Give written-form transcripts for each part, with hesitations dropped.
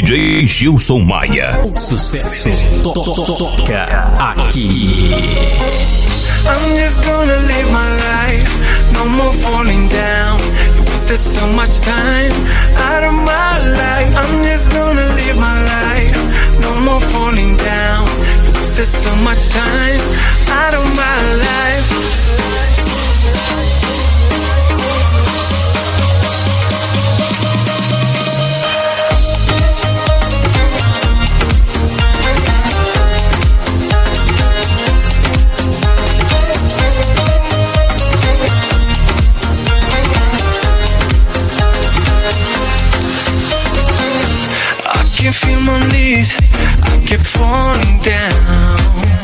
DJ Gilson Maia. O sucesso toca aqui. I'm just gonna live my life, no more falling down. You wasted so much time out of my life. I'm just gonna live my life, no more falling down. You wasted so much time out of my life. I can feel my knees, I keep falling down.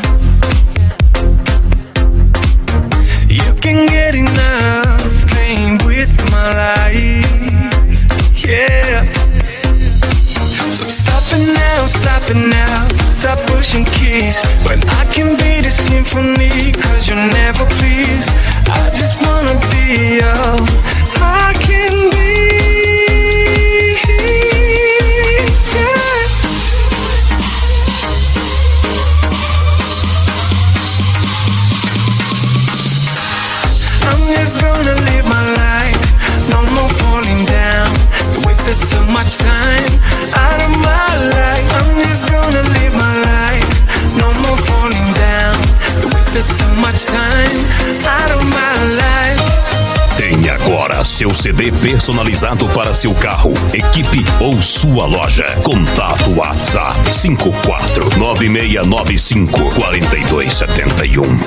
You can get enough playing with my life, yeah. So stop it now, stop pushing keys. When I can be the symphony, cause you're never pleased. I just wanna be all I can be. Time out of my life. I'm just gonna live my life, no more falling down. You wasted so much time out of my life. Tem agora seu CD personalizado para seu carro, equipe ou sua loja. Contato WhatsApp 5496954271.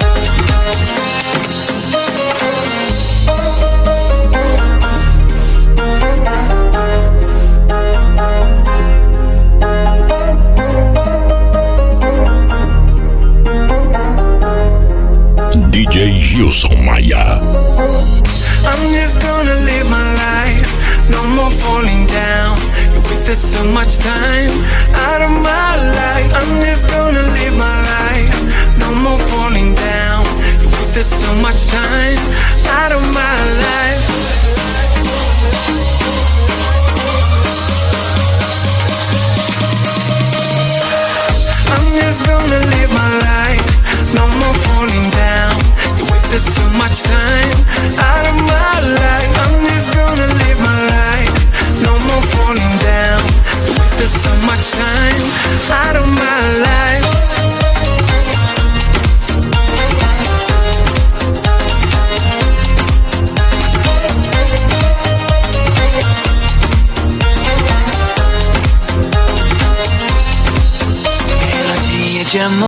DJ Gilson Maia. I'm just gonna live my life, no more falling down. You wasted so much time out of my life. I'm just gonna live my life, no more falling down. You wasted so much time out of my life. I'm just gonna live my life, no more falling down. You wasted so much time out of my life. I'm just gonna live my life, no more falling down. You wasted so much time out of my life. Melodia de amor.